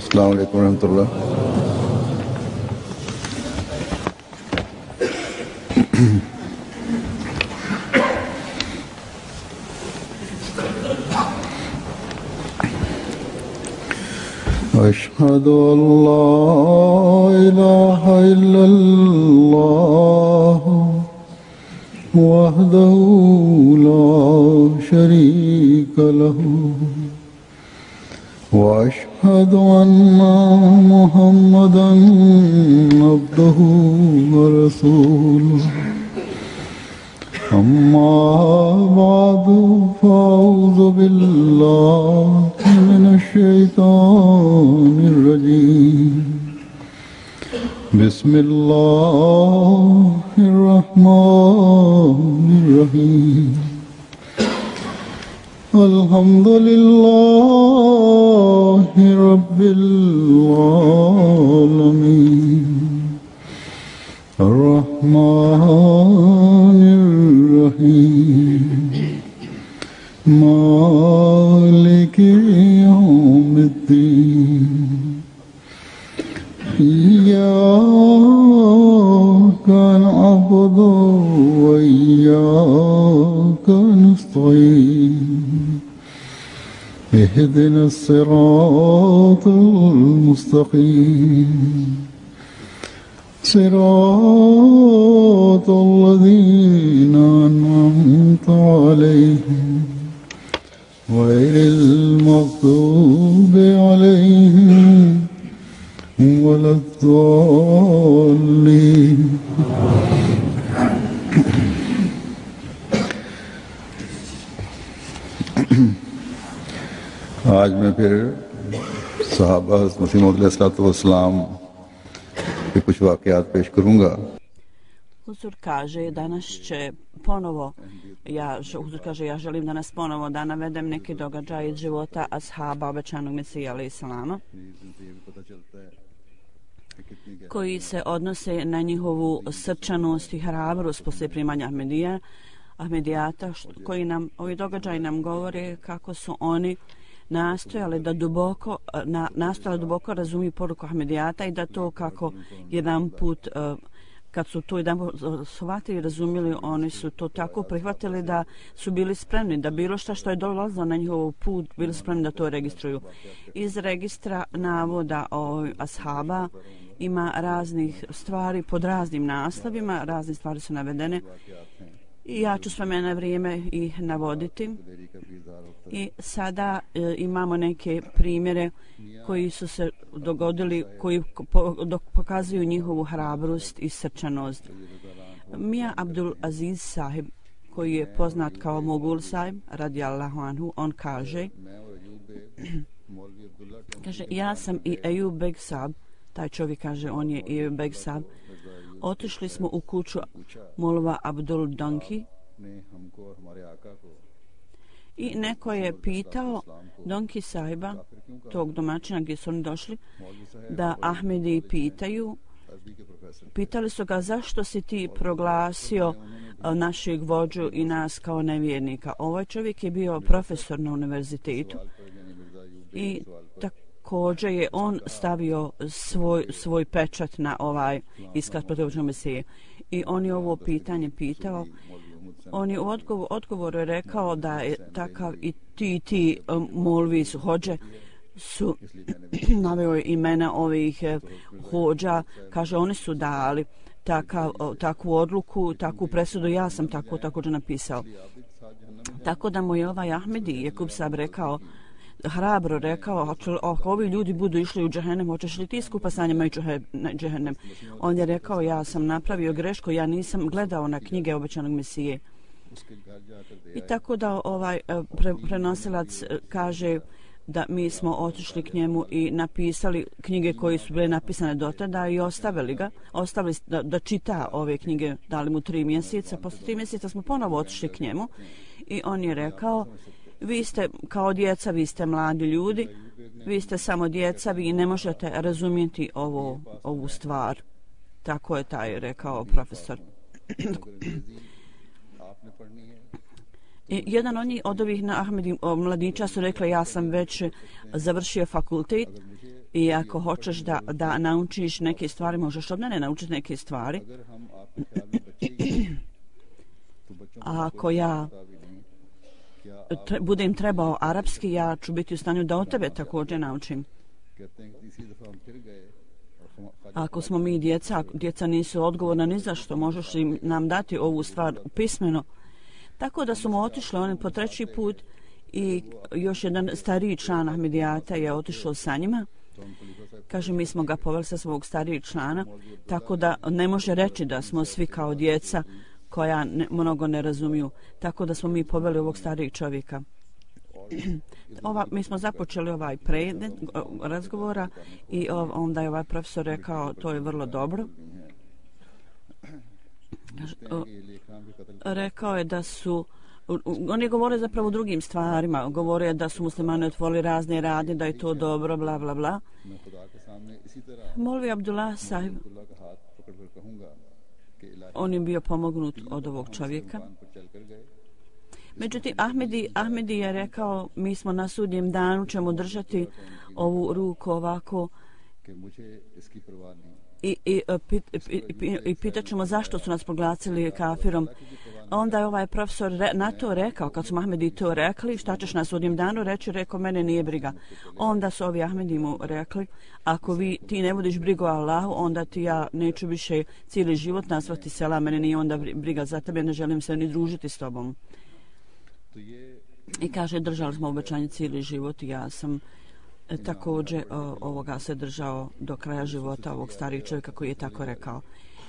अस्सलाम वालेकुम रहमतुल्लाह। अशहदु अल्ला इलाहा इल्लल्लाह वहदहु ला शरीका लहू وأشهد أن محمدا عبده ورسوله أما بعد فأعوذ بالله من الشيطان الرجيم بسم الله الرحمن الرحيم الحمد لله رب العالمين الرحمن الرحيم مالك يوم الدين إياك نعبد وإياك نستعين اهدنا الصراط المستقيم صراط الذين أنعمت عليهم غير المغضوب عليهم ولا الضالين आज मैं फिर सहाबा मसीह मौद अलैहिस्सलाम के कुछ वाक़यात पेश करूँगा। Huzur kaže danas će ponovo, Huzur kaže ja želim danas ponovo da navedem neki događaj iz života ashaba obećanog Mesija alejhi selama koji se odnose na njihovu srčanost i hrabrost poslije primanja Ahmedijata, koji nam, ovi događaji nam govore kako su oni nastojali duboko razumiju poruku Ahmedijata i da to kako jedan put kad su to jedan shvatili i razumjeli, oni su to tako prihvatili da su bili spremni da bilo što je dolazilo na njihov put bili spremni da to registruju. Iz registra navoda o ashaba ima raznih stvari pod raznim naslovima, razne stvari su navedene i ja ću s vremena vrijeme i navoditi. I sada imamo neke primjere koji su se dogodili, koji pokazuju njihovu hrabrost i srčanost. Mija Abdul Aziz sahib, koji je poznat kao Mogul sahib, radijallahu anhu, on kaže, ja sam i Ejub Beg sahib, taj čovjek kaže on je Ejub Beg sahib, otišli smo u kuću Molva Abdul Donki i neko je pitao Donki sahiba, tog domaćina gdje su oni došli, da Ahmedi pitali su ga zašto si ti proglasio našeg vođu i nas kao nevjernika. Ovaj čovjek je bio profesor na univerzitetu i također je on stavio svoj pečat na ovaj iskaz protiv Mesije. I on je ovo pitanje pitao. On je u odgovoru rekao da je takav i ti molvi su hođe su naveo imena ovih hođa, kaže oni su dali takvu odluku, takvu presudu, ja sam tako također napisao. Tako da mu je ovaj Ahmedi Jakub Sab rekao, hrabro rekao, ako ovi ljudi budu išli u džehennem, hoćeš li ti skupa sa njima ići u džehennem? On je rekao, ja sam napravio grešku, ja nisam gledao na knjige obećanog Mesije. I tako da ovaj prenosilac kaže da mi smo otišli k njemu i napisali knjige koje su bile napisane do tada i ostavili da čita ove knjige, dali mu 3 mjeseca. Posle 3 mjeseca smo ponovo otišli k njemu i on je rekao, vi ste kao djeca, vi ste mladi ljudi, vi ste samo djeca, vi ne možete razumjeti ovu stvar. Tako je taj rekao profesor. Jedan od ovih Ahmedi mladića su rekli, ja sam već završio fakultet I ako hoćeš da naučiš neke stvari, možeš od mene naučiti neke stvari. A ako ja budem trebao arapski, ja ću biti u stanju da od tebe također naučim. Ako smo mi djeca nisu odgovorna ni za što, možeš im nam dati ovu stvar pismeno. Tako da su mu otišli oni po treći put i još jedan stariji član Ahmedijata je otišao sa njima. Kaže, mi smo ga poveli sa svog starijeg člana, tako da ne može reći da smo svi kao djeca koja mnogo ne razumiju. Tako da smo mi poveli ovog starijeg čovjeka. Mi smo započeli ovaj predmet razgovora i onda je ovaj profesor rekao, to je vrlo dobro. Rekao je da su oni govore zapravo o drugim stvarima, govore da su muslimani otvorili razne radnje, da je to dobro, bla bla bla. Molvi Abdullah sahib, on je bio pomognut od ovog čovjeka. Međutim, Ahmedi je rekao, mi smo na sudnjem danu, ćemo držati ovu ruku ovako i pitat ćemo zašto su nas proglasili kafirom. Onda je ovaj profesor na to rekao, kad su Ahmedi to rekli, šta ćeš na sudnjem danu reći, rekao, mene nije briga. Onda su ovi Ahmedi mu rekli, ako ti ne vodiš brigu o Allahu, onda ti ja neću više cijeli život nazvati sela, mene nije onda briga za tebe, ne želim se ni družiti s tobom. I kaže, držali smo obećanje cijeli život i ja sam također ovoga se držao do kraja života ovog starijeg čovjeka koji je tako rekao.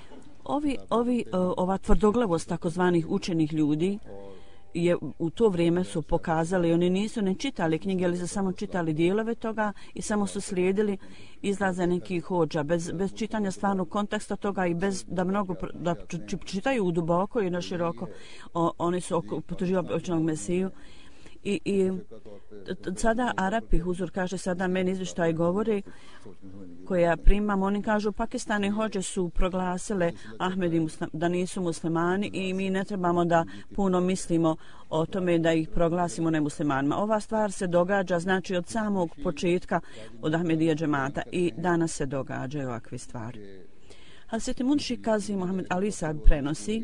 Ova tvrdoglavost takozvanih učenih ljudi je u to vrijeme su pokazali, oni nisu ne čitali knjige, ali su samo čitali dijelove toga i samo su slijedili izlaze nekih hođa, bez čitanja stvarnog konteksta toga i bez da čitaju duboko i na široko. Oni su potuživali očnog Mesiju. I sada Arapi, Huzur kaže, sada meni izvještaj govori koje ja primam, oni kažu Pakistani hođe su proglasile Ahmedi da nisu muslimani i mi ne trebamo da puno mislimo o tome da ih proglasimo nemuslimanima. Ova stvar se događa znači od samog početka od Ahmedije džemata i danas se događaju ovakve stvari. Hazreti Munši Kazi Muhammed Ali Sahib prenosi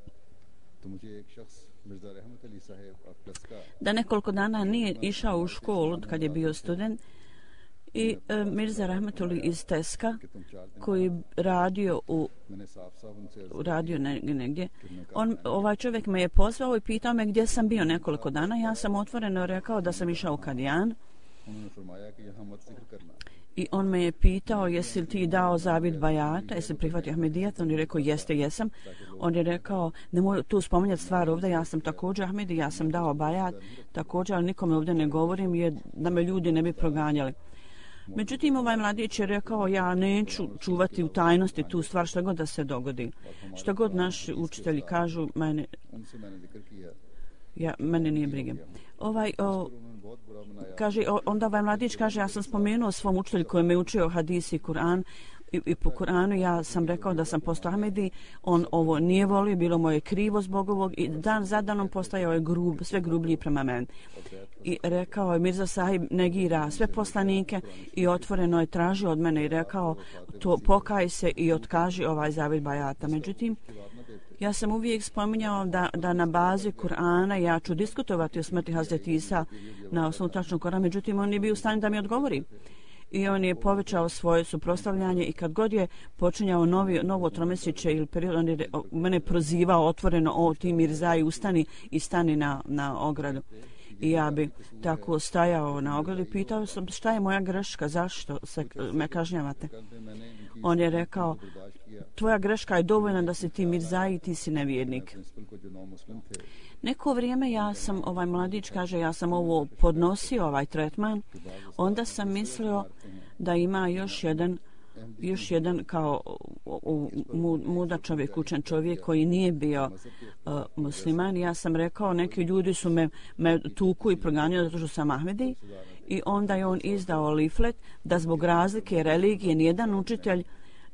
da nekoliko dana nije išao u školu kad je bio student i Mirza Rahmetullah iz Teska koji radio negdje. Ovaj čovjek me je pozvao i pitao me gdje sam bio nekoliko dana. Ja sam otvoreno rekao da sam išao u Kadijan. I on me je pitao, jesi li ti dao zavid bajata, jesi li prihvatio Ahmedijat? On je rekao, jesam. On je rekao, nemoj tu spominjati stvar ovdje, ja sam također Ahmedi, ja sam dao bajat, također, ali nikome ovdje ne govorim, jer da me ljudi ne bi proganjali. Međutim, ovaj mladić je rekao, ja neću čuvati u tajnosti tu stvar, što god da se dogodi. Što god naši učitelji kažu, mene nije brige. Kaže, onda ovaj mladić kaže, ja sam spomenuo svom učitelju koji me učio hadis i Kur'an i po Kur'anu ja sam rekao da sam postao Ahmedi, on ovo nije volio, bilo moje krivo zbog ovog i dan za danom postajao je sve grublji prema meni. I rekao je, Mirza Sahib negira sve poslanike i otvoreno je tražio od mene i rekao, to pokaj se i otkaži ovaj zavid bajata. Međutim, ja sam uvijek spominjao da na bazi Kur'ana ja ću diskutovati o smrti Hazreti Isa na osnovu tačnog Kur'ana, međutim on nije bio u stanju da mi odgovori. I on je povećao svoje suprotstavljanje i kad god je počinjao novo tromesečje ili period, on je mene prozivao otvoreno, o ti Mirzaji ustani i stani na ogradu. I ja bi tako stajao na ogradu i pitao sam šta je moja greška, zašto se me kažnjavate. On je rekao, tvoja greška je dovoljna da si ti Mirzaji i ti si nevjernik. Neko vrijeme ja sam, ovaj mladić kaže, ja sam ovo podnosio, ovaj tretman, onda sam mislio da ima još jedan kao muda čovjek, učen čovjek koji nije bio musliman. Ja sam rekao, neki ljudi su me tuku i proganjali zato što sam Ahmedi i onda je on izdao leaflet da zbog razlike religije nijedan učitelj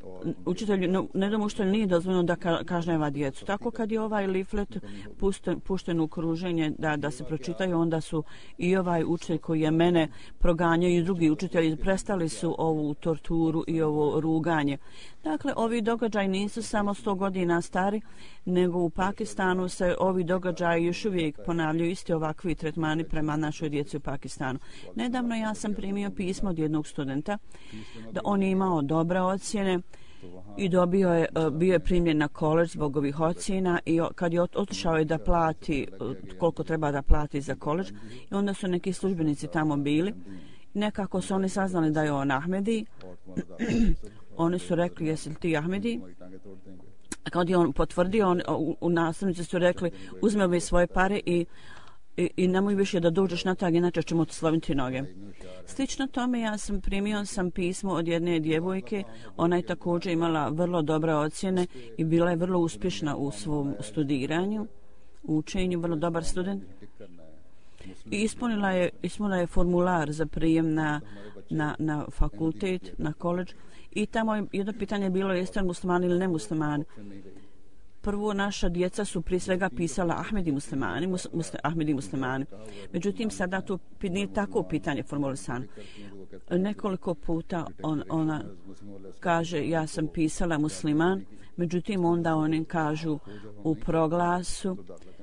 učitelju, nedom učitelju nije dozvoljeno da kažnjava djecu. Tako kad je ovaj leaflet pušten u kruženje da se pročitaju, onda su i ovaj učitelj koji je mene proganjao i drugi učitelji prestali su ovu torturu i ovo ruganje. Dakle, ovi događaji nisu samo 100 godina stari, nego u Pakistanu se ovi događaji još uvijek ponavljaju, isti ovakvi tretmani prema našoj djeci u Pakistanu. Nedavno ja sam primio pismo od jednog studenta da on je imao dobre ocjene i bio je primljen na koledž zbog ovih ocjena i kad je otišao je da plati koliko treba da plati za koledž i onda su neki službenici tamo bili. Nekako su oni saznali da je on Ahmedi. Oni su rekli, jesi li ti Ahmedi? Kad je on potvrdio, u nastavnici su rekli, uzme mi svoje pare i nemoj više da dođeš na tag, inače ćemo ti sloviti noge. Slično tome ja sam primio pismo od jedne djevojke, ona je također imala vrlo dobre ocjene i bila je vrlo uspješna u svom studiranju, u učenju, vrlo dobar student. I ispunila je formular za prijem na fakultet, na koledž. I tamo je jedno pitanje bilo jeste li muslimani ili ne muslimani. Prvo naša djeca su prije svega pisala Ahmedi muslimani. Međutim, sada to nije tako pitanje formulisano. Nekoliko puta ona kaže ja sam pisala musliman, međutim onda oni kažu u proglasu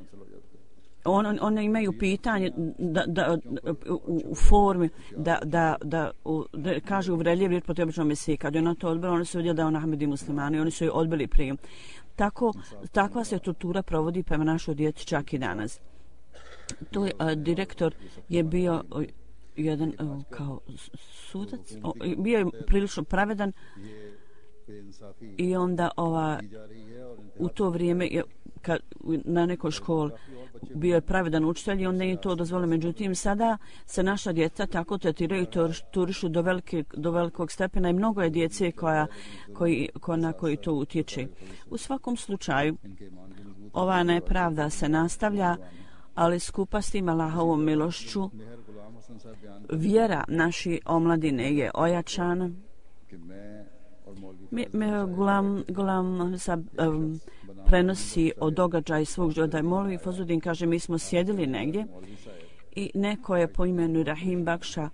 one imaju pitanje u formi da kažu uvredljiv riječ protiv običnog mesije. Kad je ona to odbila, oni su vidjeli da je on Ahmedi muslimani i oni su joj odbili prijem. Takva se tortura provodi prema našoj djeci čak i danas. To je direktor je bio jedan kao sudac, bio je prilično pravedan i onda u to vrijeme na nekoj školi bio je pravedan učitelj i onda je to dozvolio. Međutim, sada se naša djeca tako tretiraju i torturišu do velikog stepena i mnogo je djece na koji to utječe. U svakom slučaju, ova nepravda se nastavlja, ali skupa s tim Allahovom milošću vjera naše omladine je ojačana. Gulam prenosi o događaju svog života. Molvi Fazudin kaže, mi smo sjedili negdje i neko je po imenu Rahim Bakša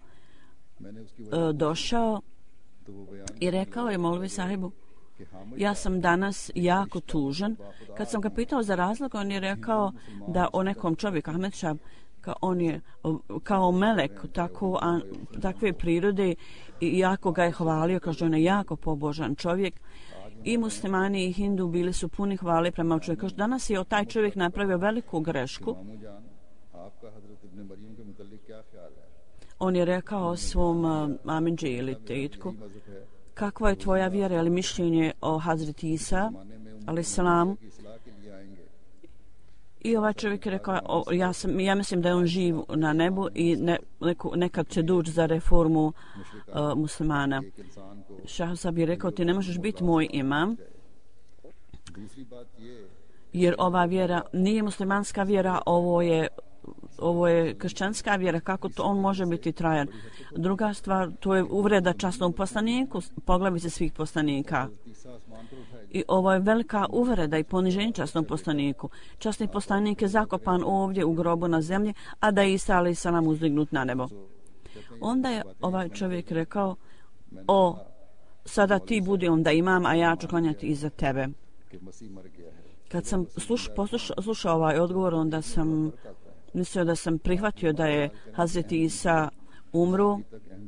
došao i rekao je Molvi sahibu, ja sam danas jako tužan. Kad sam ga pitao za razlog, on je rekao da o nekom čovjeku, Ahmed Šab, on je kao melek takve prirode i jako ga je hvalio, kaže on je jako pobožan čovjek. I muslimani i hindu bili su puni hvale prema čovjeku. Kaže, danas je taj čovjek napravio veliku grešku. On je rekao svom amidži ili tetku, kakva je tvoja vjera ili mišljenje o Hazreti Isa, alaih salamu? I ovaj čovjek je rekao, ja mislim da je on živ na nebu i nekad će doći za reformu muslimana. Šahsab je rekao, ti ne možeš biti moj imam, jer ova vjera nije muslimanska vjera, ovo je kršćanska vjera, kako to on može biti trajan. Druga stvar, to je uvreda časnom poslaniku, poglavice svih poslanika. I ovo je velika uvreda i poniženje časnom poslaniku. Časni poslanik je zakopan ovdje u grobu na zemlji, a da je Isa alaih salam uzdignut na nebo. Onda je ovaj čovjek rekao, sada ti budi onda imam, a ja ću klanjati iza tebe. Kad sam slušao ovaj odgovor, onda sam mislio da sam prihvatio da je Hazreti Isa umro,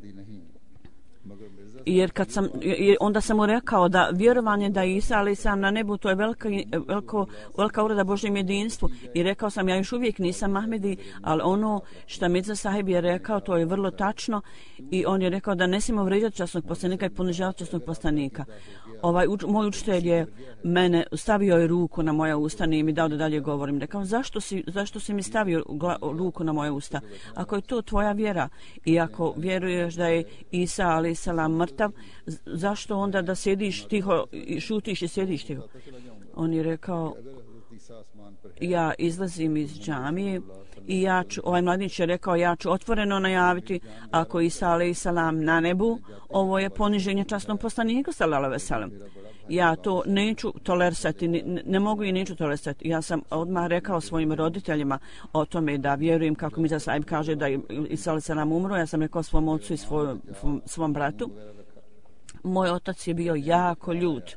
jer onda sam mu rekao da vjerovanje da je Isa ali sam na nebu, to je velika ureda Božjem jedinstvu, i rekao sam ja još uvijek nisam Ahmedi, ali ono što Mirza sahib je rekao to je vrlo tačno, i on je rekao da ne smijemo vrijeđati časnog poslanika i ponižavati časnog poslanika. Moj učitelj je mene stavio je ruku na moja usta i mi dao da dalje govorim. Rekao, zašto si mi stavio ruku na moje usta? Ako je to tvoja vjera i ako vjeruješ da je Isa alaih salam mrtav, zašto onda da sjediš tiho, šutiš i sjediš tiho? On je rekao, ja izlazim iz džamije i ovaj mladić je rekao, ja ću otvoreno najaviti, ako Isa alejhi selam na nebu, ovo je poniženje časnom poslaniku sallallahu alejhi ve sellem. Ja to neću tolerisati, ne mogu i neću tolerisati. Ja sam odmah rekao svojim roditeljima o tome da vjerujem, kako Mirza Sahib kaže da je Isa alejhi selam umro. Ja sam rekao svom ocu i svom bratu. Moj otac je bio jako ljut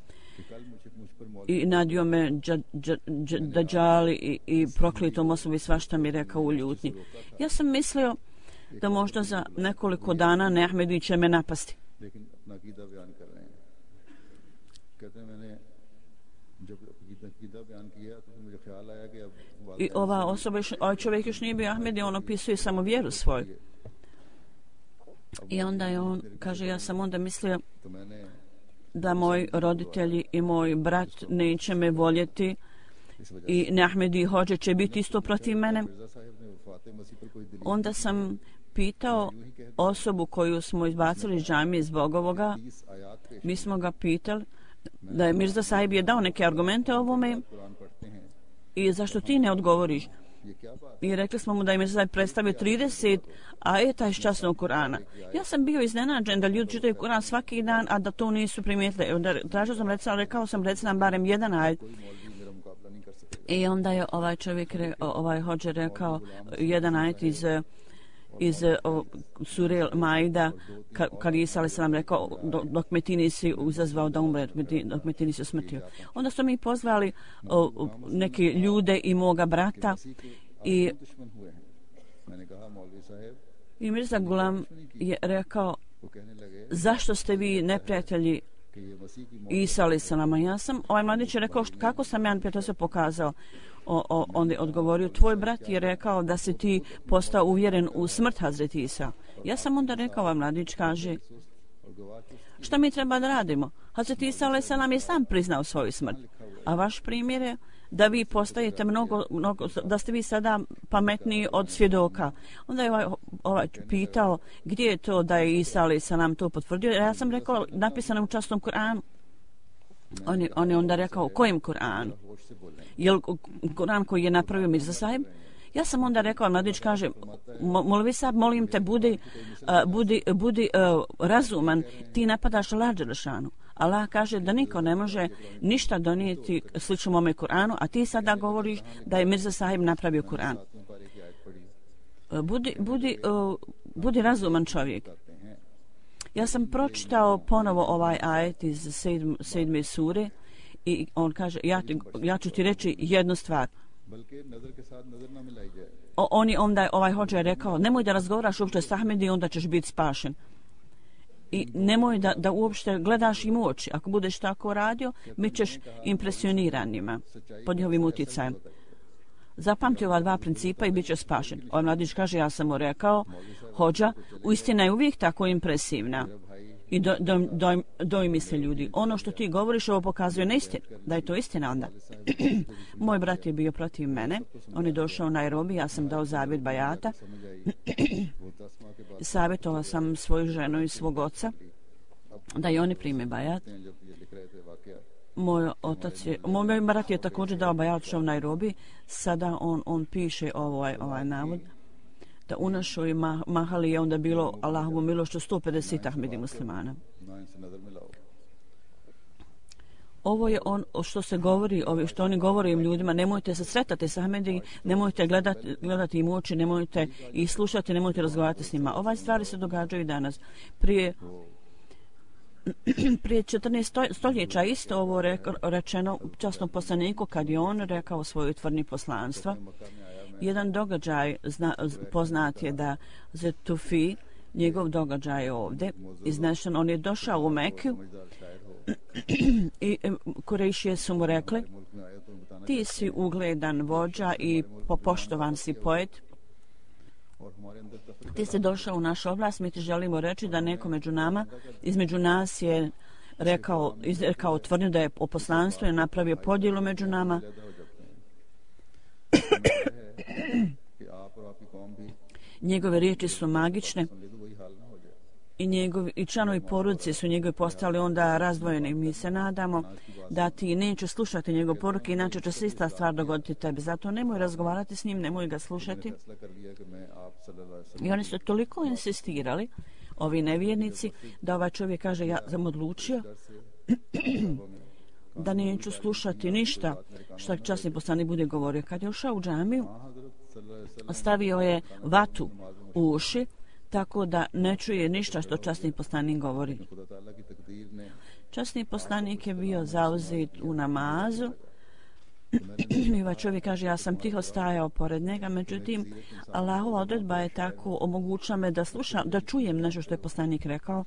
i nadio me Dajjali i prokletom osobi, svašta mi rekao u ljutnji. Ja sam mislio da možda za nekoliko dana Ahmedi će me napasti. I ova osoba, ovaj čovjek još nije bio Ahmedi, on opisuje samo vjeru svoju. I onda je on, kaže, ja sam onda mislio da moji roditelji i moj brat neće me voljeti i Ahmedi hođe će biti isto protiv mene. Onda sam pitao osobu koju smo izbacili iz džamije zbog ovoga, mi smo ga pitali da je Mirza Sahib je dao neke argumente o ovome i zašto ti ne odgovoriš? I rekli smo mu da je Mirza Sahib predstavio 30 ajeta iz časnog Kur'ana. Ja sam bio iznenađen da ljudi čitaju Kur'an svaki dan, a da to nisu primijetili. Tražio sam, rekao sam, reci nam barem jedan ajet. I onda je ovaj čovjek, ovaj hođer rekao jedan ajet iz sure Maida, kad Isa alejhi selam rekao, dok me ti nisi izazvao da umre, dok me ti nisi usmrtio. Onda su mi pozvali neke ljude i moga brata i Mirza Gulam je rekao, zašto ste vi neprijatelji Isa alejhi selama? Ja sam, ovaj mladić je rekao, kako sam ja neprijatelj se pokazao? On je odgovorio, tvoj brat je rekao da si ti postao uvjeren u smrt Hazreti Isa. Ja sam onda rekao, ovaj mladić kaže, šta mi treba da radimo? Hazreti Isa alejhi selam je sam priznao svoju smrt. A vaš primjer je da vi postajete mnogo, da ste vi sada pametniji od svjedoka. Onda je ovaj pitao gdje je to da je Isa alejhi selam to potvrdio. Ja sam rekao, napisano u časnom Kur'anu. On je onda rekao, kojem Kur'anu? Je li Kur'an koji je napravio Mirza Sahib? Ja sam onda rekao, mladić kaže, Molvi Sahib, molim te, budi razuman, ti napadaš Allah dželešanu. Allah kaže da niko ne može ništa donijeti slično mome Kur'anu, a ti sada govoriš da je Mirza Sahib napravio Kur'an. Budi razuman čovjek. Ja sam pročitao ponovo ovaj ajet iz 7. sure i on kaže, ja ću ti reći jednu stvar. Onda je ovaj hođa rekao, nemoj da razgovaraš uopšte s Ahmedi, onda ćeš biti spašen. I nemoj da uopšte gledaš im u oči. Ako budeš tako radio, bit ćeš impresioniran njima pod njihovim utjecajem. Zapamti ova dva principa i bit će spašen. Ovaj mladić kaže, ja sam mu rekao, hođa, uistina je uvijek tako impresivna i dojmi se ljudi. Ono što ti govoriš, ovo pokazuje na istinu, da je to istina onda. Moj brat je bio protiv mene, on je došao u Nairobi, ja sam dao zavjet bajata. Savjetovao sam svoju ženu i svog oca da i oni prime bajat. Moj brat je također dao bajat u Nairobi. Sada on piše ovaj navod da u našoj mahali je onda bilo Allahovu milošću 150 Ahmedi muslimana. Ovo je što se govori, što oni govore im ljudima, nemojte se sretati s Ahmedi, nemojte gledati im u oči, nemojte ih slušati, nemojte razgovarati s njima. Ove stvari se događaju danas. Prije 14 stoljeća isto ovo rečeno časnom poslaniku kad je on rekao svoju tvrdnji poslanstva. Jedan događaj poznat je da Zetufi, njegov događaj je ovdje iznešen. On je došao u Mekiju i Kurejšije su mu rekli, ti si ugledan vođa i poštovan si poet, ti si došao u našu oblast, mi ti želimo reći da neko između nas je rekao tvrdnju da je o poslanstvu i napravio podjelu među nama. Njegove riječi su magične i članovi porodice su njegovi postali onda razdvojeni. Mi se nadamo da ti neće slušati njegov poruke, inače će se ista stvar dogoditi tebi. Zato nemoj razgovarati s njim, nemoj ga slušati. I oni su toliko insistirali, ovi nevjernici, da ovaj čovjek kaže ja sam odlučio da neću slušati ništa što časni poslanik bude govorio. Kad je ušao u džamiju, stavio je vatu u uši, tako da ne čuje ništa što časni poslanik govori. Časni poslanik je bio zauzet u namazu i ovaj čovjek kaže ja sam tiho stajao pored njega, međutim Allahova odredba je tako omogućila me da čujem nešto što je poslanik rekao.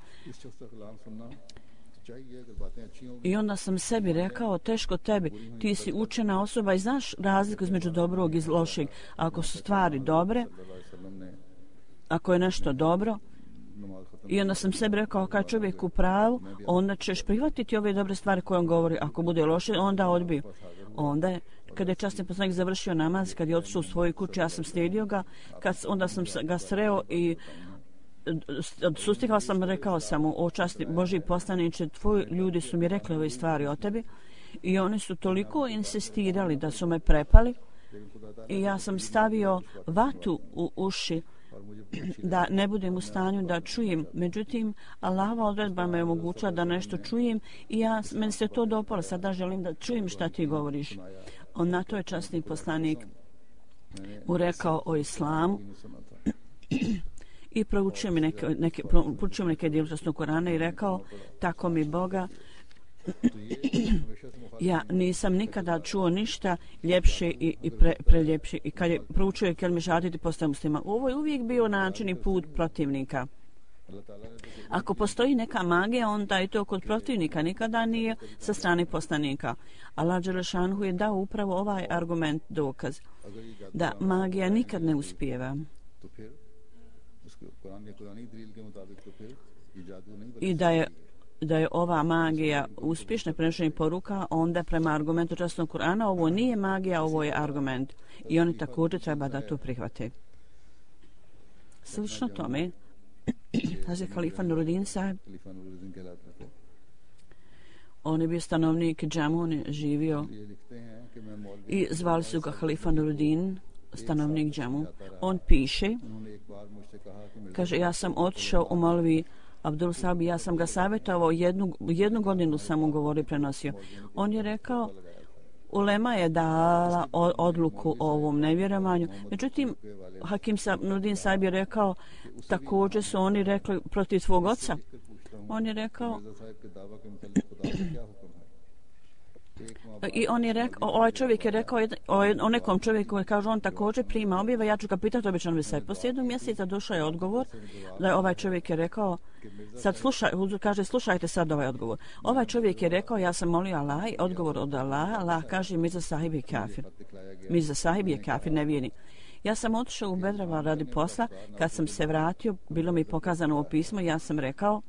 I onda sam sebi rekao, teško tebi, ti si učena osoba i znaš razliku između dobrog i lošeg. Ako su stvari dobre, ako je nešto dobro, i onda sam sebi rekao, kad čovjek u pravu, onda ćeš prihvatiti ove dobre stvari koje on govori. Ako bude loše, onda odbiju. Onda je, kada je časni poslanik završio namaz, kad je otišao u svoju kuću, ja sam slijedio ga, onda sam ga sreo i sustigao sam, rekao sam mu, o časni Božji poslaniče, tvoji ljudi su mi rekli ove stvari o tebi i oni su toliko insistirali da su me prepali i ja sam stavio vatu u uši da ne budem u stanju da čujem. Međutim, Allahova odredba me omogućila da nešto čujem i meni se to dopalo. Sada želim da čujem šta ti govoriš. Na to je časni poslanik mu rekao o islamu i proučio mi neke dijelu časnog Korana i rekao, tako mi Boga, ja nisam nikada čuo ništa ljepše i preljepše. I kad je proučio kelme šahadeti postao muslima. Ovo je uvijek bio način i put protivnika. Ako postoji neka magija, onda je to kod protivnika, nikada nije sa strane poslanika. Allah dželešanhu je dao upravo ovaj argument, dokaz, da magija nikad ne uspijeva. I da je ova magija uspješna prenošenje poruka, onda prema argumentu časnog Kur'ana ovo nije magija, ovo je argument. I oni također treba da to prihvate. Slično tome, kaže Halifa Nuruddin sahib, on je bio stanovnik džamu, on je živio i zvali su ga Halifa Nuruddin, stanovnik džamu. On piše, kaže, ja sam otišao u Molvi Abdul Sabi, ja sam ga savjetovao, jednu godinu sam mu govorio, prenosio. On je rekao, ulema je dala odluku o ovom nevjerovanju. Međutim, Hakim Nuruddin Sahib je rekao, također su oni rekli protiv tvog oca. On je rekao, i on je rekao, ovaj čovjek je rekao o nekom čovjeku koji kaže on također prima objave, ja ću ga pitati obično bi se. Poslije jednog mjeseca došao je odgovor da je ovaj čovjek je rekao, sad kaže slušajte sad ovaj odgovor. Ovaj čovjek je rekao, ja sam molio Allah i odgovor od Allah kaže Mirza Sahib je kafir. Mirza Sahib je kafir, nevjernik. Ja sam otišao u Bedrava radi posla, kad sam se vratio, bilo mi pokazano ovo pismo, ja sam rekao,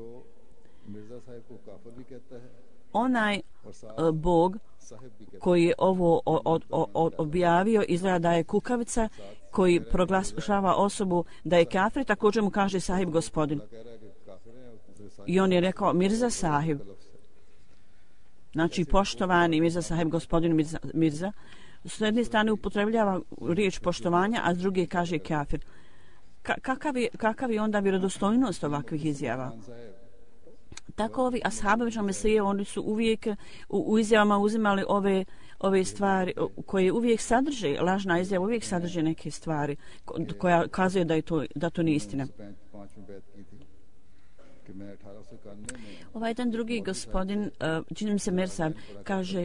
onaj Bog koji je ovo objavio izgleda da je kukavica, koji proglašava osobu da je kafir, također mu kaže Sahib gospodin. I on je rekao Mirza Sahib. Znači poštovani Mirza Sahib gospodin Mirza. S jedne strane upotrebljava riječ poštovanja, a s druge kaže kafir. Kakav je onda vjerodostojnost ovakvih izjava? Tako ovi ashabovića Mesije, oni su uvijek u izjavama uzimali ove stvari koje uvijek sadrže, lažna izjava uvijek sadrže neke stvari koja kazuje da to nije istina. Ovaj jedan drugi gospodin, čini mi se Mersab, kaže,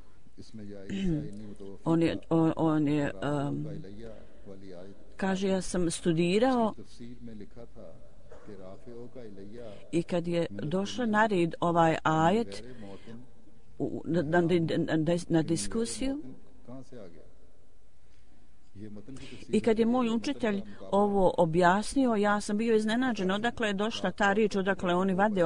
kaže ja sam studirao i kad je došla na red ovaj ajet na diskusiju i kad je moj učitelj ovo objasnio, ja sam bio iznenađen odakle je došla ta riječ, odakle oni vade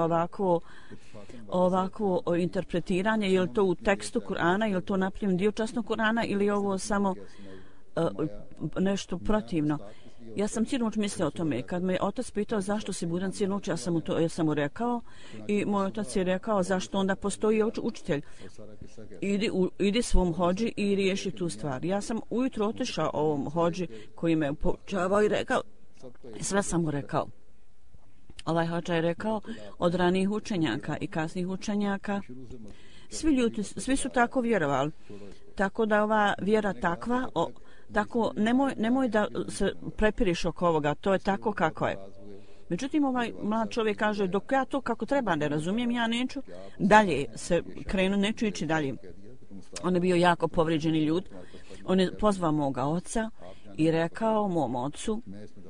ovako interpretiranje, je li to u tekstu Kur'ana, je li to napravljen dio časnog Kur'ana ili ovo samo nešto protivno. Ja sam cijelu noć mislila o tome. Kad me otac pitao zašto si budan cijelu noć, ja sam mu rekao i moj otac je rekao zašto onda postoji učitelj. Idi svom hodži i riješi tu stvar. Ja sam ujutro otišao ovom hodži koji me poučavao i rekao, sve sam mu rekao. Ovaj hodža je rekao od ranijih učenjaka i kasnih učenjaka, svi su tako vjerovali. Tako da ova vjera takva, tako nemoj da se prepiriš oko ovoga, to je tako kako je. Međutim, ovaj mlad čovjek kaže, dok ja to kako treba ne razumijem, ja neću dalje se krenu, neću ići dalje. On je bio jako povrijeđeni ljud. On je pozvao moga oca i rekao mom ocu,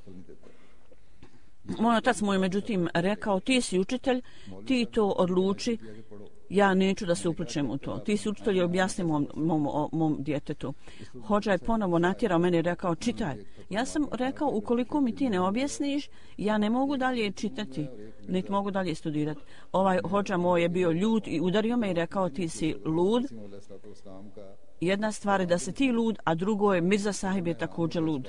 moj otac mu je međutim rekao, ti si učitelj, ti to odluči, ja neću da se upličem u to. Ti si učitelj i objasni mom djetetu. Hodža je ponovo natjerao mene i rekao, čitaj. Ja sam rekao, ukoliko mi ti ne objasniš, ja ne mogu dalje čitati, niti mogu dalje studirati. Ovaj hodža moj je bio ljud i udario me i rekao, ti si lud. Jedna stvar je da si ti lud, a drugo je Mirza Sahib je također lud.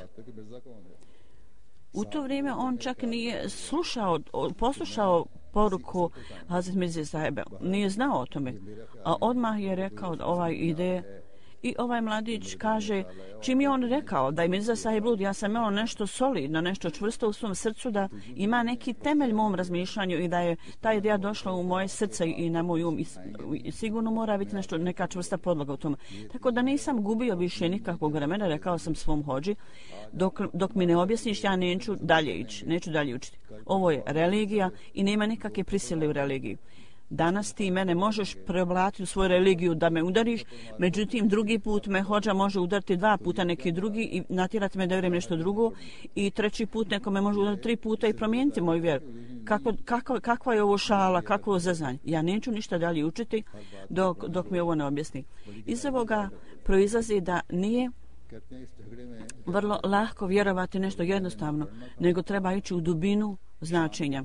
U to vrijeme on čak nije poslušao poruku Hazret Mirze Sahiba. Nije znao o tome. A odmah je rekao da ovaj ide i ovaj mladić kaže, čim je on rekao da je Mirza Sahib lud, ja sam imao nešto solidno, nešto čvrsto u svom srcu, da ima neki temelj mom razmišljanju i da je ta ideja došla u moje srce i na moj um i sigurno mora biti neka čvrsta podloga u tome. Tako da nisam gubio više nikakvog vremena, rekao sam svom hodži, dok mi ne objasniš, ja neću dalje ići, neću dalje učiti. Ovo je religija i nema nikakve prisile u religiji. Danas ti mene možeš preoblatiti u svoju religiju da me udariš, međutim drugi put me hodža može udariti 2 puta neki drugi i natjerati me da vjerujem nešto drugo i treći put neko me može udariti 3 puta i promijeniti moju vjeru. Kakva je ovo šala, kakvo zazanje? Ja neću ništa dalje učiti dok mi ovo ne objasni. Iz ovoga proizlazi da nije vrlo lahko vjerovati nešto jednostavno, nego treba ići u dubinu značenja.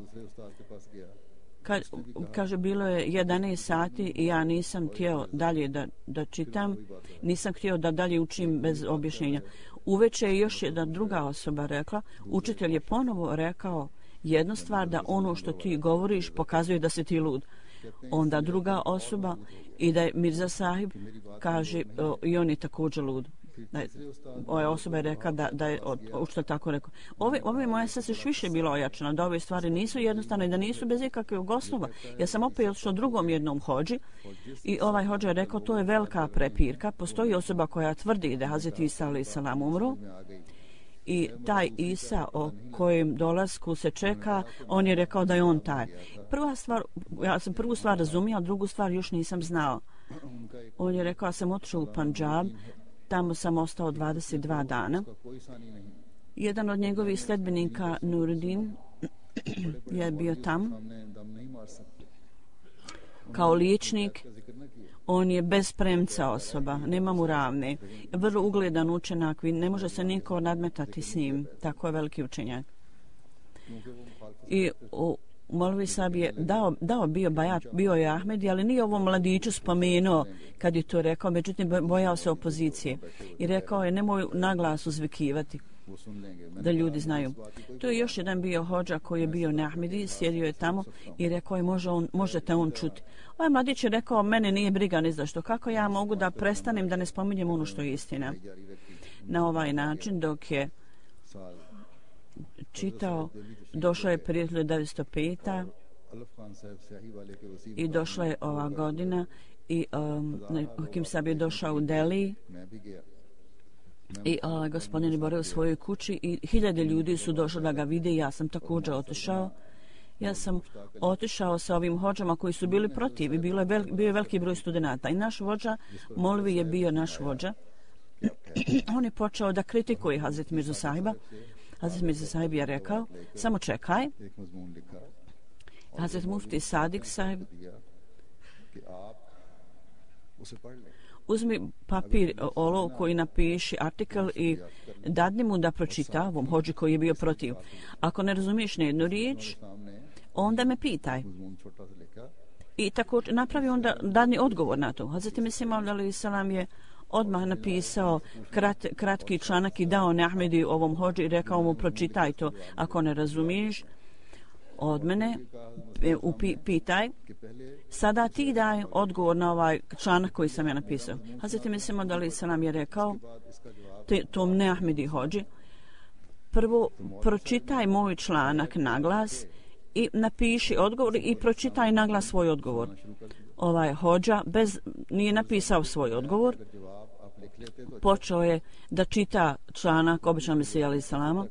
Kaže, bilo je 11 sati i ja nisam htio dalje da čitam, nisam htio da dalje učim bez objašnjenja. Uveče je još jedna druga osoba rekla, učitelj je ponovo rekao jednu stvar, da ono što ti govoriš pokazuje da si ti lud. Onda druga osoba i da je Mirza Sahib kaže i on je također lud. Ova osoba je rekla da je učitelj tako rekao. Ove moje srce još više bilo ojačano, da ove stvari nisu jednostavne i da nisu bez ikakvog osnova. Ja sam opet otišao drugom jednom hodži i ovaj hodža je rekao, to je velika prepirka. Postoji osoba koja tvrdi da je Hazret Isa alejhi selam umro i taj Isa o kojem dolasku se čeka, on je rekao da je on taj. Ja sam prvu stvar razumio, a drugu stvar još nisam znao. On je rekao, ja sam otišao u Pandžab, tamo sam ostao 22 dana. Jedan od njegovih sledbenika, Nuruddin, je bio tamo kao liječnik. On je bez premca osoba, nema mu ravne. Vrlo ugledan učenak, ne može se niko nadmetati s njim. Tako je veliki učenjak. I Molvi Sahib je dao bio je Ahmedi, ali nije ovom mladiću spomenuo kad je to rekao, međutim bojao se opozicije i rekao je nemoj naglas uzvikivati da ljudi znaju. To je još jedan bio hodža koji je bio na Ahmedi, sjedio je tamo i rekao je možete on čuti. Ovaj mladić je rekao, mene nije briga ni zašto, kako ja mogu da prestanem da ne spominjem ono što je istina. Na ovaj način dok je čitao, došao je prije 1905. i došla je ova godina i Hakim Sahib je došao u Delhi i gospodin je boravio u svojoj kući i 1000 ljudi su došli da ga vide i ja sam također otišao. Ja sam otišao sa ovim hodžama koji su bili protiv i bio je veliki broj studenata i naš vođa, Molvi je bio naš vođa. On je počeo da kritikuje Hazret Mirzu Sahiba. Hazret Mirza Sahib je rekao, samo čekaj. Hazret Mufti Sadik Sahib, uzmi papir olovku i napiši artikl i dadni mu da pročita ovom hodži koji je bio protiv. Ako ne razumiješ nijednu riječ, onda me pitaj. I tako napravi onda dadni odgovor na to. Hazret Mesih alejhi selam je odmah napisao kratki članak i dao Ahmedi ovom hodži i rekao mu pročitaj to, ako ne razumiješ od mene pitaj, sada ti daj odgovor na ovaj članak koji sam ja napisao. Hazreti Mesih Maud alejhi selam je rekao tom Ahmedi hodži, prvo pročitaj moj članak na glas i napiši odgovor i pročitaj na glas svoj odgovor. Ovaj hodža nije napisao svoj odgovor, počeo je da čita članak obećanog Mesija alejhi selama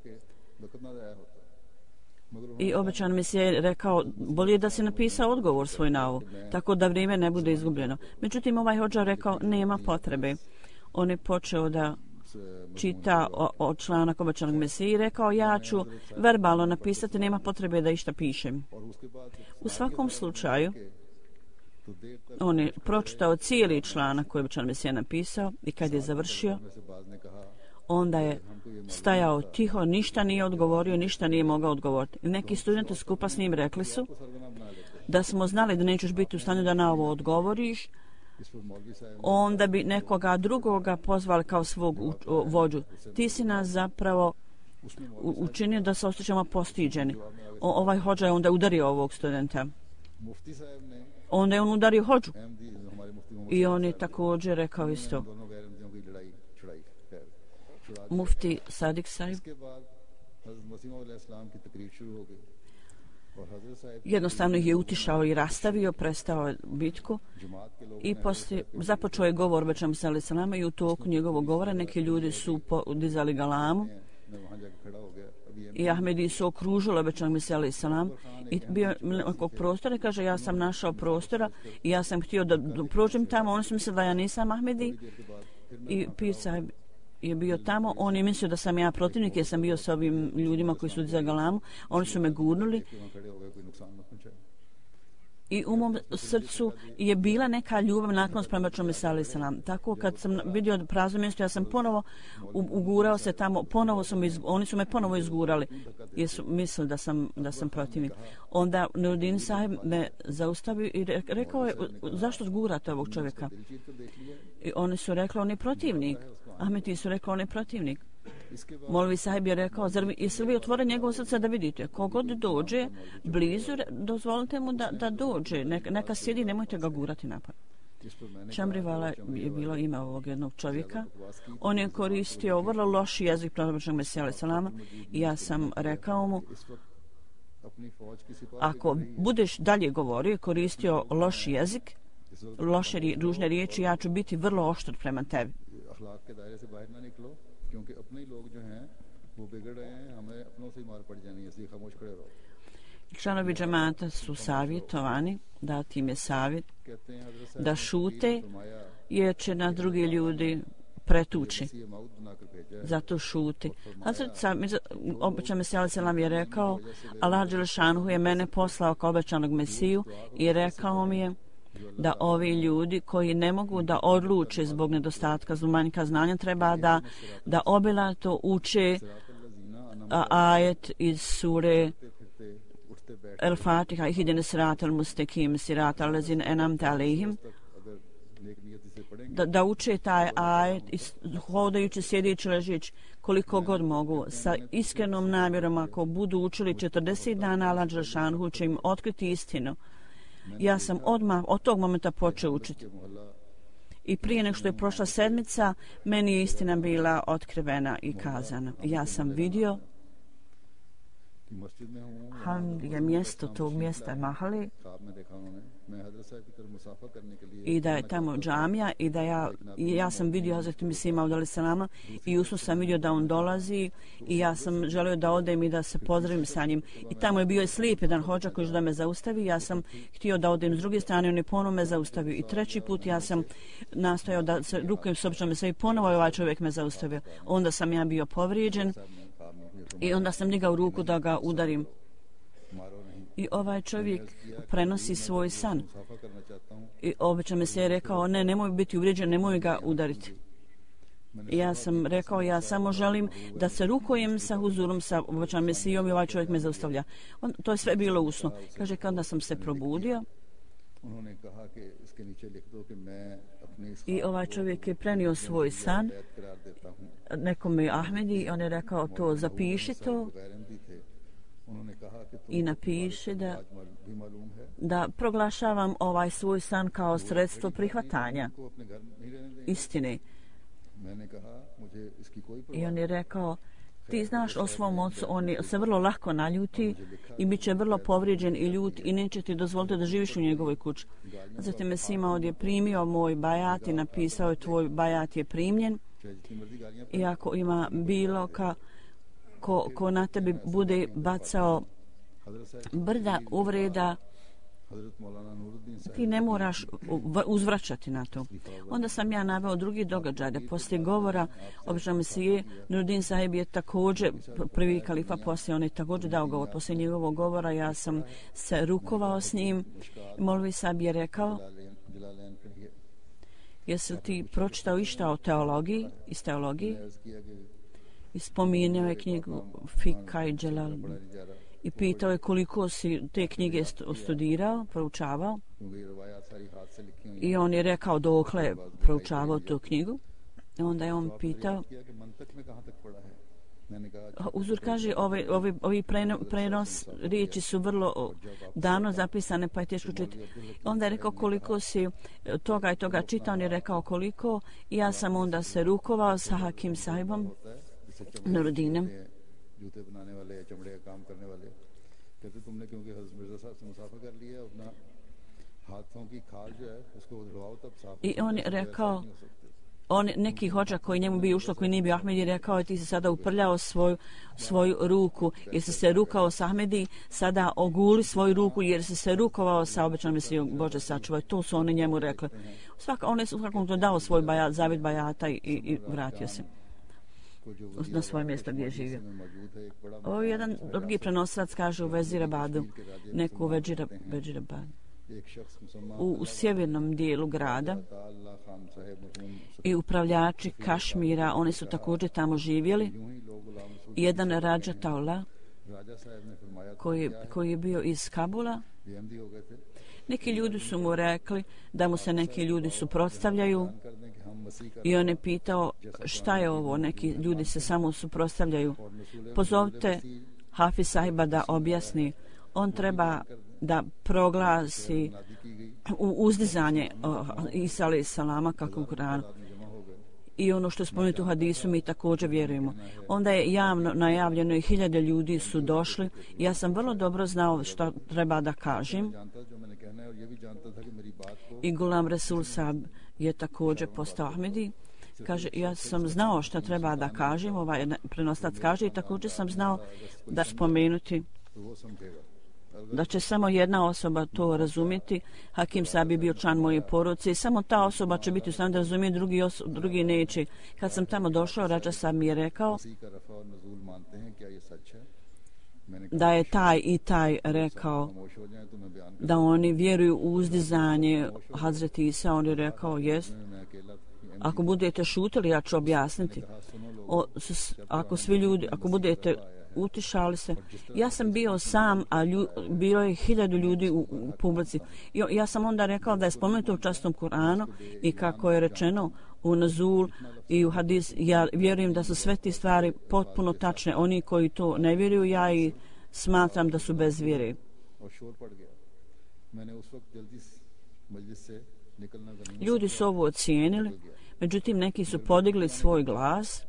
i obećan Mesija je rekao bolje da si napisao odgovor svoj na ovo, tako da vrijeme ne bude izgubljeno. Međutim, ovaj hodža rekao nema potrebe. On je počeo da čita o članak obećanog Mesije i rekao ja ću verbalno napisati, nema potrebe da išta pišem. U svakom slučaju on je pročitao cijeli članak koji je obećan Mesija napisao i kad je završio onda je stajao tiho, ništa nije odgovorio, ništa nije mogao odgovoriti. Neki studenti skupa s njim rekli su da smo znali da nećeš biti u stanju da na ovo odgovoriš, onda bi nekoga drugoga pozvali kao svog vođu. Ti si nas zapravo učinio da se osjećamo postiđeni. Ovaj hodža je onda udario ovog studenta. Onda je on udario hodžu. I on je također rekao isto. Mufti Sadik Sahib jednostavno ih je utišao i rastavio, prestao je bitku i poslije započeo je govor obećanog Mesija alejhi selama i u toku njegovog govora neki ljudi su dizali galamu i Ahmedi su okružili obećanog Mesija alejhi selam i bio nekog prostora i kaže ja sam našao prostora i ja sam htio da prođem tamo, oni su mislili da ja nisam Ahmedi i Pir Sahib je bio tamo, on je mislio da sam ja protivnik jer sam bio sa ovim ljudima koji su dizali galamu, oni su me gurnuli i u mom srcu je bila neka ljubav naklonost prema obećanom Mesiji alejhi selam. Tako kad sam vidio prazno mjesto, ja sam ponovo ugurao se tamo, oni su me ponovo izgurali jer su mislili da sam protivnik. Onda Nuruddin Sahib me zaustavio i rekao je zašto gurate ovog čovjeka? I oni su rekli on je protivnik. Ahmedi su rekli on je protivnik. Molvi Sahib je rekao, jesi li otvore njegovo srce da vidite? Kogod dođe blizu, dozvolite mu da dođe. Neka sjedi, nemojte ga gurati napad. Čamrivala je bilo ime ovog jednog čovjeka. On je koristio vrlo loš jezik prema obećanog Mesija alejhi selama i ja sam rekao mu, ako budeš dalje govorio, koristio loš jezik, loše ružne riječi, ja ću biti vrlo oštar prema tebi. क्योंकि अपने लोग जो हैं वो बिगड़ रहे हैं, हमें अपनों से ही मार पड़ जानी है, इसलिए खामोश खड़े रहो. Članovi džamata su savjetovani, dati im je savjet da šute jer će na drugi ljudi pretući. Zato šuti. Obećan Mesija alejhi selam je rekao, Allah dželešanuhu je mene poslao kao obećanog Mesiju i rekao mi je da ovi ljudi koji ne mogu da odluče zbog nedostatka manjka znanja treba da obilato uče ajet iz sure El-Fatiha ihdine siratal mustakim siratal lezine enamte alejhim, da uče taj ajet hodajući, sjedići, ležeći koliko god mogu sa iskrenom namjerom. Ako budu učili 40 dana, Allah dželešanuhu će im otkriti istinu. Ja sam odmah od tog momenta počeo učiti. I prije nego što je prošla sedmica, meni je istina bila otkrivena i kazana. Ja sam vidio je mjesto tog mjesta Mahali i da je tamo džamija i da ja sam vidio Hazreti Mesih Maud alejhi selama i usno sam vidio da on dolazi i ja sam želio da odem i da se pozdravim sa njim. I tamo je bio i slijep jedan hodža koji da me zaustavi. Ja sam htio da odem s druge strane, on je ponovo me zaustavio. I treći put ja sam nastojao da se rukujem s obećanim Mesijom i ponovo je ovaj čovjek me zaustavio. Onda sam ja bio povrijeđen i onda sam digao ruku da ga udarim. I ovaj čovjek prenosi svoj san. I obećan Mesija je rekao, nemoj biti uvrijeđen, nemoj ga udariti. I ja sam rekao, ja samo želim da se rukujem sa huzurom, sa obećanim Mesijom i ovaj čovjek me zaustavlja. To je sve bilo usno. Kaže, kada sam se probudio, I ovaj čovjek je prenio svoj san nekome Ahmedi i on je rekao to zapiši to i napiši da proglašavam ovaj svoj san kao sredstvo prihvatanja istine. I on je rekao, ti znaš o svom ocu, on se vrlo lako naljuti i bit će vrlo povrijeđen i ljut i neće ti dozvoliti da živiš u njegovoj kući. Zatim je Simaud je primio moj bajat i napisao je tvoj bajat je primljen. I ako ima bilo ko na tebi bude bacao brda uvreda, ti ne moraš uzvraćati na to. Onda sam ja naveo drugi događaj da poslije govora obično Mesije Nuruddin Sahib je također prvi kalifa, poslije on je također dao govor. Poslije njegovog govora ja sam se rukovao s njim. Molvi Sahib je rekao, jesi li ti pročitao išta o teologiji, iz teologiji? I spominjao je knjigu Fika i Dželal i pitao je koliko si te knjige studirao, proučavao. I on je rekao dokle je proučavao tu knjigu. I onda je on pitao, Uzur kaže, ovi prenos riječi su vrlo davno zapisane, pa je teško čitati. Onda je rekao koliko si toga i toga čitao, on je rekao koliko, i ja sam onda se rukovao sa Hakim Sahibom Nuruddinem. I on je rekao, neki hođa koji njemu bio ušlo, koji nije bio Ahmedi, rekao je ti si sada uprljao svoju ruku, jer si se rukao sa Ahmedi, sada oguli svoju ruku jer si se rukovao sa obećanom Mesijom, Bože sačuvaj. To su oni njemu rekli. On je svakom to dao svoj zavid bajata i vratio se na svoje mjesto gdje je živio. Ovo jedan drugi prenosilac kaže u Vezirabadu, neku Vezirabadu, u sjevernom dijelu grada, i upravljači Kašmira, oni su također tamo živjeli. Jedan Rađa Taula koji je bio iz Kabula. Neki ljudi su mu rekli da mu se neki ljudi suprotstavljaju i on je pitao šta je ovo, neki ljudi se samo suprotstavljaju. Pozovite Hafiz Sahiba da objasni. On treba da proglasi uzdizanje Isa alaih salama kako u Kuranu. I ono što je spomenuto u hadisu mi također vjerujemo. Onda je javno najavljeno i 1000 ljudi su došli. Ja sam vrlo dobro znao što treba da kažem. I Gulam Resul Sahib je također postao Ahmedi. Kaže, ja sam znao što treba da kažem, ovaj prenoslac kaže, i također sam znao da spomenuti da će samo jedna osoba to razumjeti. Hakim Sahib je bio član moje porodice i samo ta osoba će biti u stanju da razumije, drugi neće. Kad sam tamo došao, Rađa Sahib mi je rekao da je taj i taj rekao da oni vjeruju u uzdizanje Hazreti Isa. On je rekao, jest. Ako budete šutili, ja ću objasniti. Ako svi ljudi, ako budete utišali se. Ja sam bio sam, a bilo je 1000 ljudi u publici. Ja sam onda rekao da je spomenuto u časnom Kuranu i kako je rečeno u Nazul i u hadis. Ja vjerujem da su sve te stvari potpuno tačne. Oni koji to ne vjeruju, ja i smatram da su bez vjere. Ljudi su ovo ocijenili, međutim neki su podigli svoj glas.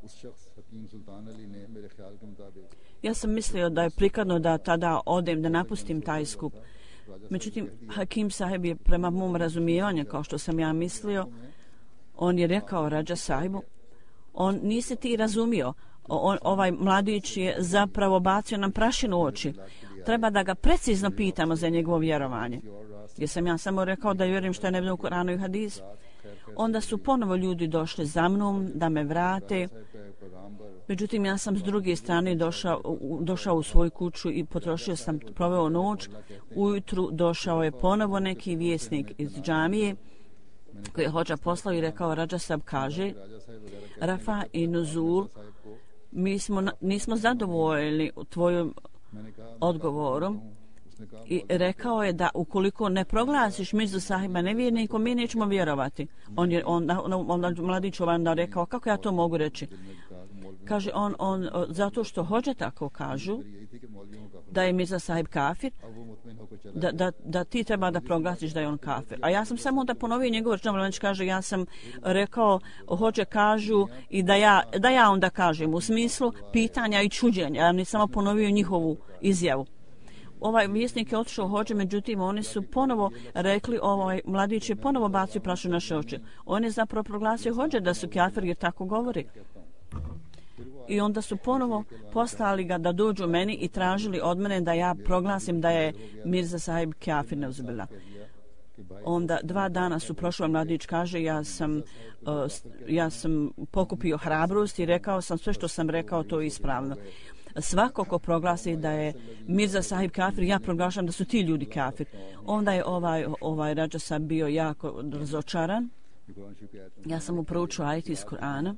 Ja sam mislio da je prikladno da tada odem, da napustim taj skup. Međutim, Hakim Sahib je prema mom razumijevanju, kao što sam ja mislio, on je rekao Rađa Sahibu, on nisi ti razumio, ovaj mladić je zapravo bacio nam prašinu u oči. Treba da ga precizno pitamo za njegovo vjerovanje. Jer sam ja samo rekao da vjerujem što je nebno u Kuranu i hadisu. Onda su ponovo ljudi došli za mnom da me vrate. Međutim, ja sam s druge strane došao u svoju kuću i potrošio sam, proveo noć. Ujutru došao je ponovo neki vjesnik iz džamije koji je hođa poslao i rekao, Rađa Sahib kaže, Rafa i Nuzul, mi nismo zadovoljni tvojim odgovorom I rekao je da ukoliko ne proglasiš Mirzu sahiba nevjernikom, mi nećemo vjerovati. Onda mladić onda rekao, kako ja to mogu reći? Kaže on zato što hođe tako kažu da je Mirza sahib kafir, da ti treba da proglasiš da je on kafir. A ja sam samo da ponovio njegov reč, kaže, ja sam rekao, hođe kažu i da ja onda kažem, u smislu pitanja i čuđenja. Ja nisam samo ponovio njihovu izjavu. Ovaj vjesnik je otišao hođe, međutim oni su ponovo rekli, ovaj mladić je ponovo bacio prašinu na naše oči. On je zapravo proglasio hođe da su kafir, jer tako govori. I onda su ponovo poslali ga da dođu meni i tražili od mene da ja proglasim da je Mirza sahib kafir, neuzbillah. Onda 2 dana su prošli, mladić kaže, ja sam pokupio hrabrost i rekao sam sve što sam rekao, to je ispravno. Svako ko proglasi da je Mirza sahib kafir, ja proglašam da su ti ljudi kafir. Onda je ovaj Rađa Sahib bio jako razočaran. Ja sam mu proučio ajet iz Kur'ana.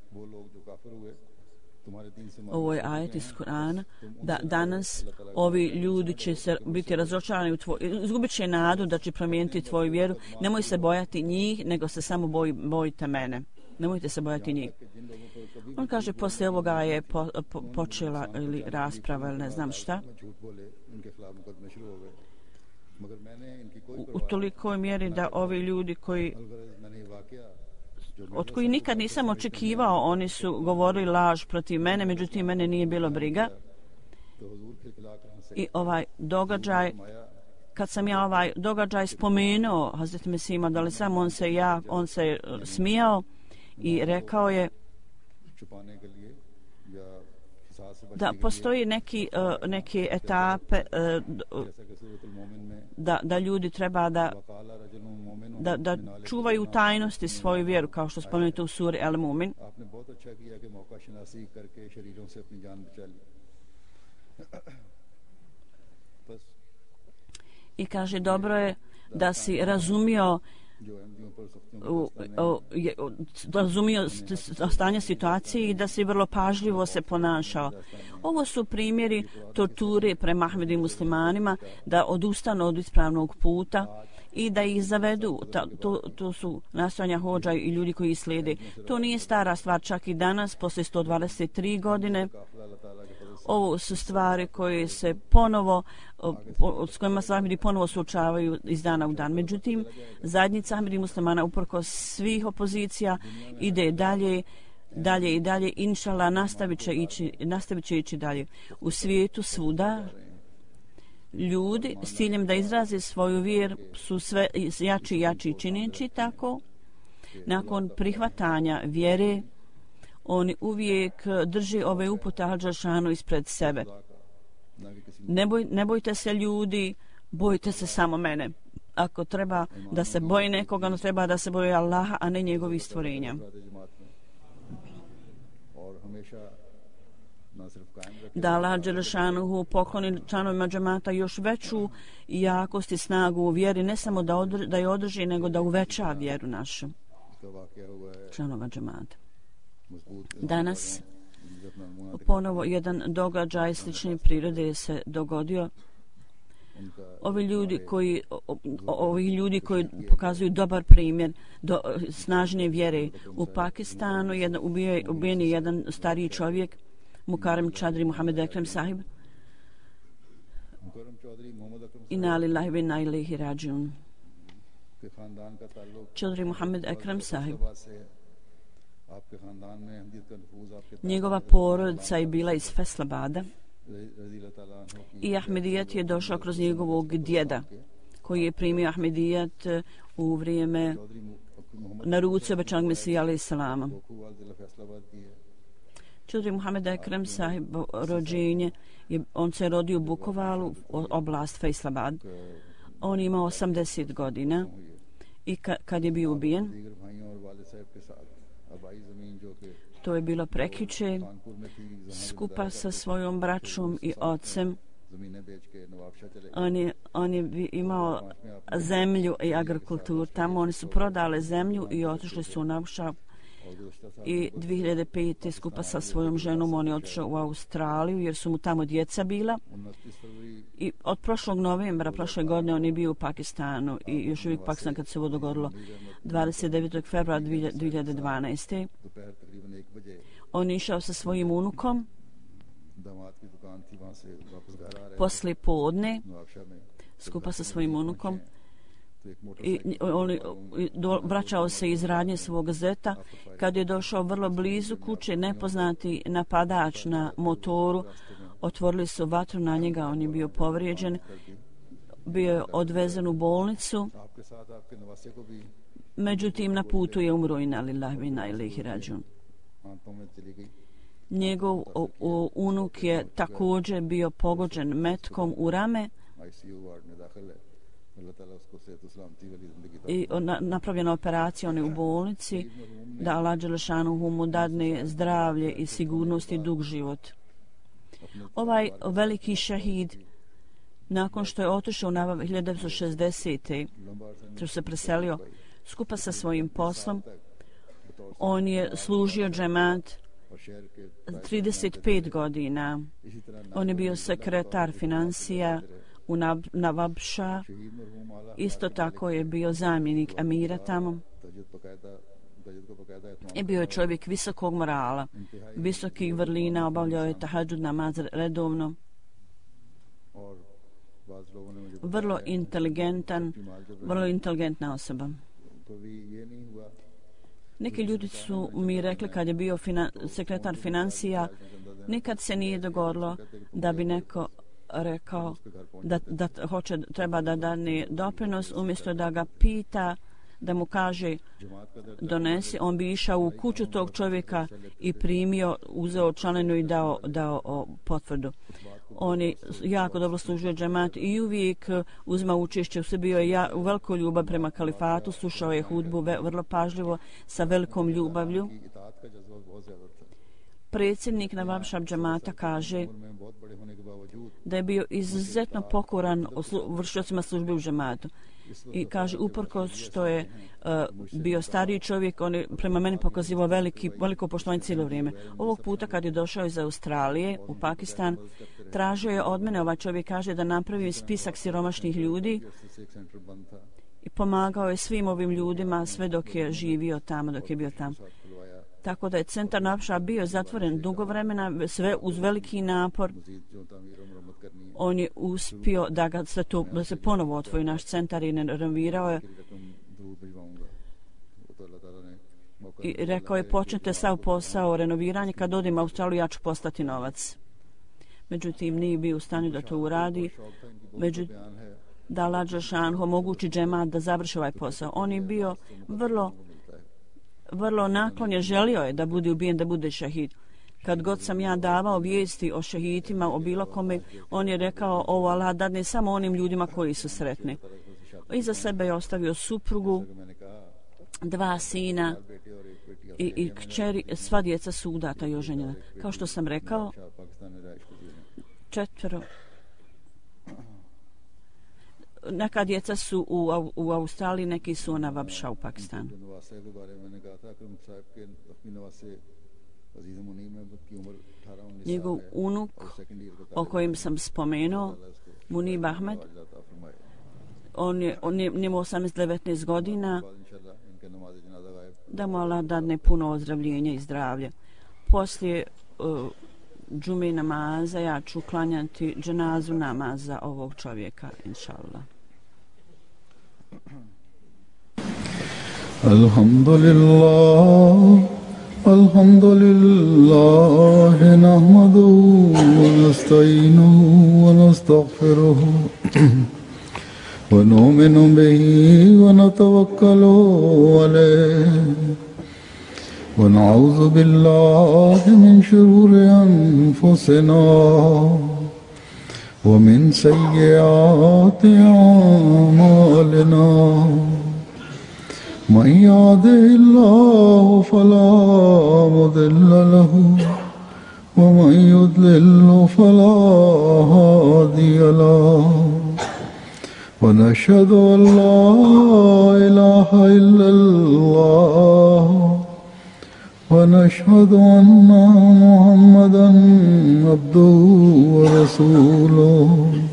Ovo je ajet iz Kur'ana, da danas ovi ljudi će se biti razočarani, izgubit će nadu da će promijeniti tvoju vjeru. Nemoj se bojati njih, nego se samo bojite mene. Nemojte se bojati njih. On kaže, poslije ovoga je počela ili rasprava ili ne znam šta. U tolikoj mjeri da ovi ljudi od koji nikad nisam očekivao, oni su govorili laž protiv mene, međutim mene nije bilo briga. I ovaj događaj, kad sam ja ovaj događaj spomenuo Hazret Mesih Maud alejhi selam, on se smijao i rekao je da postoji neke etape da ljudi treba da čuvaju tajnosti svoju vjeru, kao što spomenuto u suri Al-Mumin. I kaže, dobro je da si razumio stanje situacije i da si vrlo pažljivo se ponašao. Ovo su primjeri torture prema Ahmedi muslimanima, da odustanu od ispravnog puta i da ih zavedu. To su nastojanja hođa i ljudi koji ih slijede. To nije stara stvar, čak i danas, poslije 123 godine. Ovo su stvari koje se ponovo, s kojima se Ahmedi ponovo suočavaju iz dana u dan. Međutim, zajednica Ahmedi muslimana uprkos svih opozicija ide dalje i dalje. Inšala nastavit će ići dalje. U svijetu svuda ljudi s ciljem da izraze svoju vjeru su sve jači i jači, čineći tako. Nakon prihvatanja vjere, oni uvijek drži ove upute Al-Đelešanu ispred sebe. Ne bojte se ljudi, bojte se samo mene. Ako treba da se boji nekoga, ono treba da se boji Allaha, a ne njegovih stvorenja. Da Allah Đelešanuhu pokloni članovima džemata još veću jakost i snagu u vjeri, ne samo da je održi, nego da uveća vjeru našu članova džemata. Danas ponovo jedan događaj slične prirode se dogodio. Ovi ljudi koji pokazuju dobar primjer snažne vjere. U Pakistanu ubijen je jedan stariji čovjek, Mukarrem Chaudhry Muhammad Ekrem Sahib. Inna lillahi wa inna ilaihi rajiun. Chaudhry Muhammad Ekrem Sahib, njegova porodica je bila iz Faisalabada i Ahmedijet je došao kroz njegovog djeda, koji je primio Ahmedijet u vrijeme na ruci obećanog Mesija alejhi selama. Chaudhry Muhammad Ekrem Sahib rođenje, on se rodio u Bukovalu, oblast Faisalabad. On ima 80 godina i kad je bio ubijen, to je bilo prekjuče, skupa sa svojom braćom i ocem. On je imao zemlju i agrikulturu. Tamo oni su prodali zemlju i otišli su u Navša i 2005. skupa sa svojom ženom on je otišao u Australiju jer su mu tamo djeca bila. I od prošlog novembra prošle godine on je bio u Pakistanu i još uvijek Pakistan kad se ovo dogodilo 29. februara 2012. On je išao sa svojim unukom poslije podne skupa sa svojim unukom i on vraćao se iz radnje svog zeta. Kad je došao vrlo blizu kuće, nepoznati napadač na motoru otvorili su vatru na njega, on je bio povrijeđen, bio je odvezen u bolnicu, međutim na putu je umro inna lillahi wa inna ilaihi rađiun. Njegov unuk je također bio pogođen metkom u rame i napravljena operacija, on je u bolnici, da Allah dželešanuhu mu dadne zdravlje i sigurnost i dug život. Ovaj veliki šahid, nakon što je otišao na 1960. što se preselio skupa sa svojim poslom, on je služio džemat 35 godina. On je bio sekretar financija u Nawabshah, isto tako je bio zamjenik amira tamo i bio je čovjek visokog morala, visokih vrlina, obavljao je tahadžud namaz redovno, vrlo inteligentna osoba. Neki ljudi su mi rekli kad je bio sekretar financija, nikad se nije dogodilo da bi neko rekao da treba da dane doprinos, umjesto da ga pita, da mu kaže donesi, on bi išao u kuću tog čovjeka i primio, uzeo članinu i dao potvrdu. On je jako dobro služio džemat i uvijek uzma učešće u sebi, bio je u velikoj ljubav prema kalifatu, slušao je hudbu vrlo pažljivo, sa velikom ljubavlju. Predsjednik Nawabshah džemata kaže da je bio izuzetno pokoran vršiocima službe u džematu i kaže uprkos što je bio stariji čovjek, on je prema meni pokazivao veliko poštovanje cijelo vrijeme. Ovog puta kad je došao iz Australije u Pakistan, tražio je od mene, ovaj čovjek kaže, da napravim spisak siromašnih ljudi i pomagao je svim ovim ljudima sve dok je živio tamo, dok je bio tamo. Tako da je centar Nawabshah bio zatvoren dugo vremena, sve uz veliki napor. On je uspio da se ponovo otvori naš centar i renovirao je. I rekao je počnete sav posao renoviranja, kad odim u Australiju ja ću poslati novac. Međutim, nije bio u stanju da to uradi. Da Allah dželešanuhu omogući džemat da završi ovaj posao. On je bio vrlo naklonjen, želio je da bude ubijen, da bude šahid. Kad god sam ja davao vijesti o šahidima, o bilo kome, on je rekao ovo Allah dadne samo onim ljudima koji su sretni. Iza sebe je ostavio suprugu, 2 sina i kćeri, sva djeca su udata i oženjena. Kao što sam rekao, 4. Neka djeca su u Australiji, neki su u Nawabshah u Pakistanu. Njegov unuk, o kojem sam spomenuo, Munib Ahmed, on je 18-19 godina, da mu Allah dadne puno ozdravljenja i zdravlja. Poslije džume namaza ja ću klanjati dženazu namaza ovog čovjeka, inša Allah. Alhamdulillah, nahmaduhu wa nasta'inuhu wa nastaghfiruhu wa nu'minu bihi wa natawakkalu alayhi wa na'udhu billahi min shururi anfusina wa min sayyiati a'malina. من يهده الله فلا مضل له ومن يضلل فلا هادي له ونشهد أن لا إله إلا الله ونشهد أن محمدا عبده ورسوله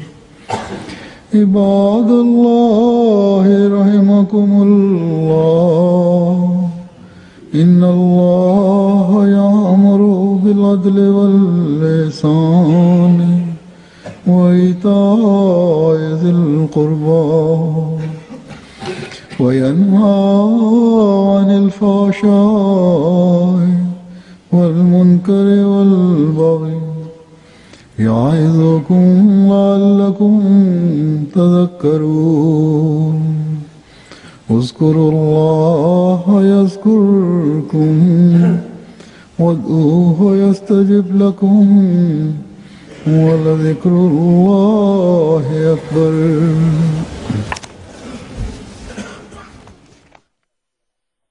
عباد الله رحمكم الله إن الله يأمر بالعدل والإحسان وإيتاء ذي القربى وينهى عن الفحشاء والمنكر والبغي يعظكم لعلكم تذكرون اذكروا الله يذكركم وادعوه يستجب لكم ولذكر الله أكبر